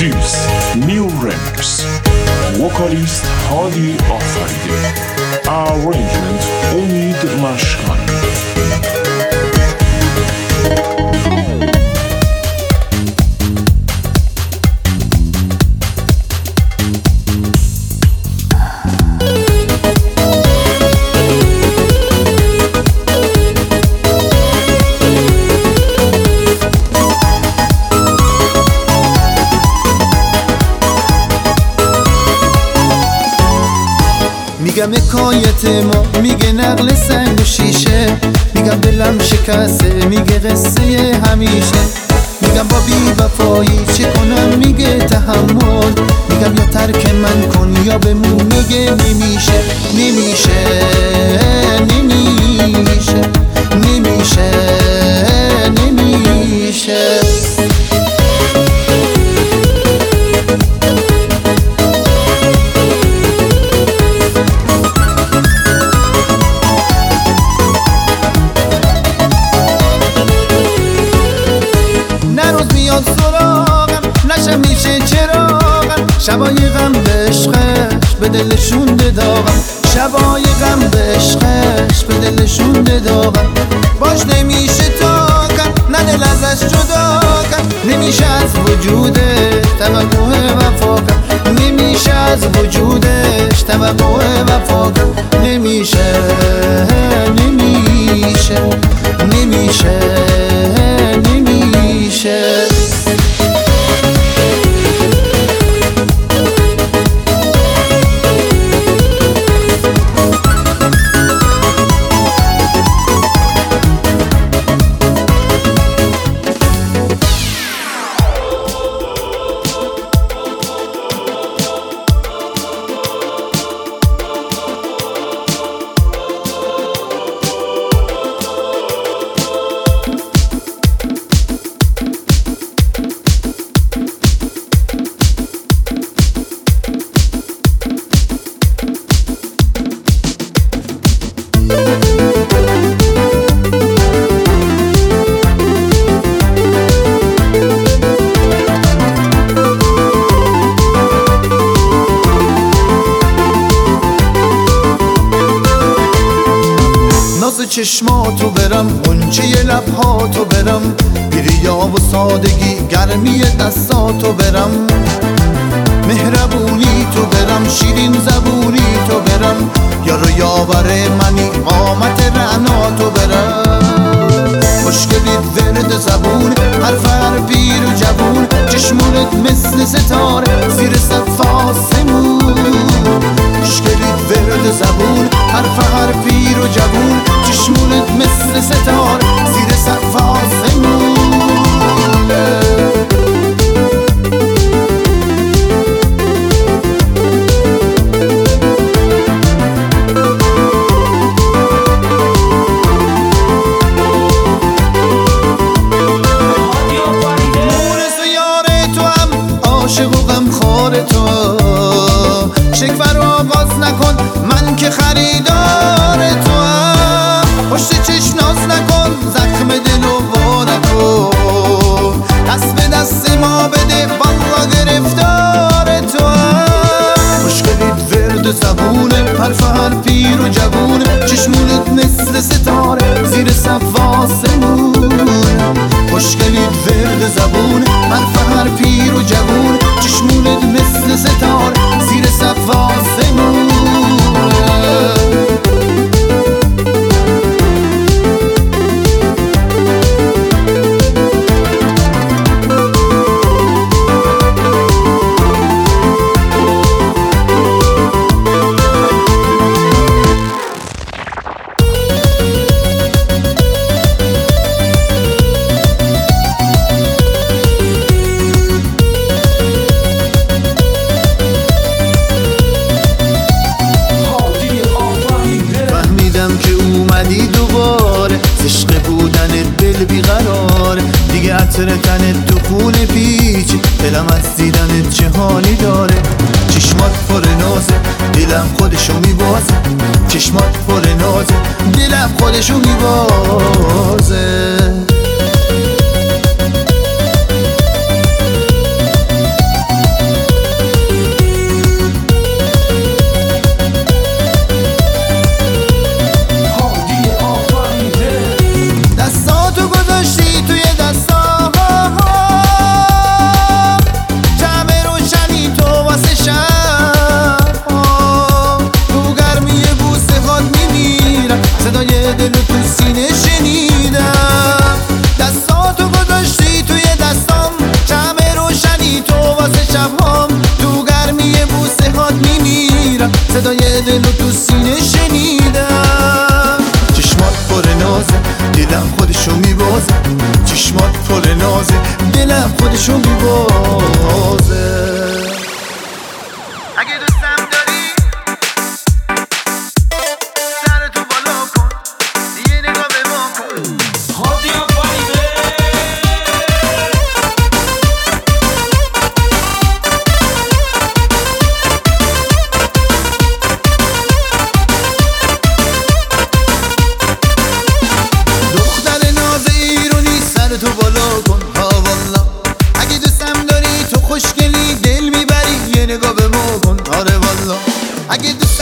This new remix. Vocalist Hadi Afaride. Arrangement Umid Mashkani. میگم حکایت ما، میگه نقل سنگ و شیشه، میگم دلم شکسته، میگه قصه همیشه، میگم با بی وفایی چه کنم، میگه تحمل، میگم یا ترک من کن یا بمون، میگه نمیشه نمیشه نمیشه نمیشه نمیشه. نشم میشه چراغم، شبای غم به عشقش به دلشون داغم، شبای غم به عشقش به دلشون داغم، باش نمیشه تاکم، نه دل ازش جدا کم، نمیشه از وجودش توقع وفا کم، نمیشه از وجودش توقع وفا کم، نمیشه نمیشه نمیشه نمیشه. چشماتو برم، غنچه لبهاتو برم، پیریا و سادگی گرمی دستاتو برم، مهربونی تو برم، شیرین زبونی تو برم، یارو یاور منی قامت رعناتو برم، خوشگلیت ورد زبون، هر پیر و جوون، چشمونت مثل ستاره زیر سقف آسمون، خوشگلیت ورد زبون، هر پیر و جوون، چشمونت مثل ستاره زیر سقف آسمون. مونس و یار تو هم عاشق و غمخوار تو، شکوه رو آغاز نکن، من که خریدار تو هم، پشت چشم ناز نکن، زخم دل و وا نکن، دست به دست ما بده، والله گرفتار تو هم، مشکلیت ورد زبونه، هر پیر و جوونه، چشمونت مثل ستاره زیر سقف آسمون، مشکلیت ورد زبونه، هر پیر و جوونه، چشمونت مثل ستاره زیر سقف آسمون. عطر تنت تو خونه پیچ، دلم از دیدنت چه حالی داره، چشمات پر نازه، دلم خودشو میبازه، چشمات پر نازه، دلم خودشو میبازه. چشمات پر نازه، دلم خودشو میبازه. اگه دوستم داری سرتو بالا کن، یه نگاه به ما کن. هادی آفریده. دختر ناز ایرونی سرتو بالا کن، ها والا. اگه دوستم داری تو خوشگلی دل میبری، یه نگاه به ما کن. آره والا اگه